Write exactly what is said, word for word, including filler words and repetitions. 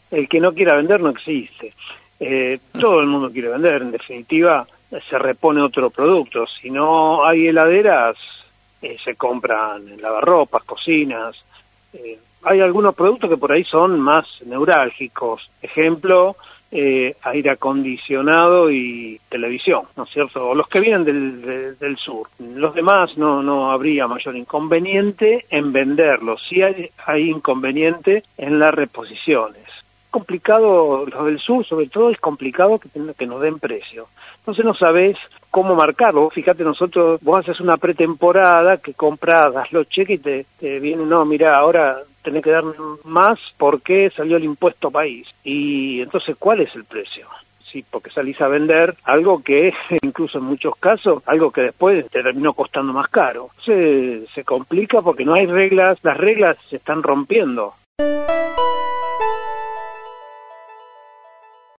el que no quiera vender no existe. Eh, todo el mundo quiere vender, en definitiva se repone otro producto. Si no hay heladeras, eh, se compran lavarropas, cocinas. Eh, hay algunos productos que por ahí son más neurálgicos. Ejemplo, eh, aire acondicionado y televisión, ¿no es cierto? O los que vienen del, de, del sur. Los demás no, no habría mayor inconveniente en venderlos. Sí hay, hay inconveniente en las reposiciones. Complicado, los del sur sobre todo, es complicado que, que nos den precio. Entonces no sabés cómo marcarlo. Fíjate, nosotros, vos haces una pretemporada que compras, das los cheques y te, te viene, no, mira, ahora tenés que dar más porque salió el impuesto país. Y entonces, ¿cuál es el precio? Sí, porque salís a vender algo que, incluso en muchos casos, algo que después te terminó costando más caro. Se, se complica porque no hay reglas, las reglas se están rompiendo.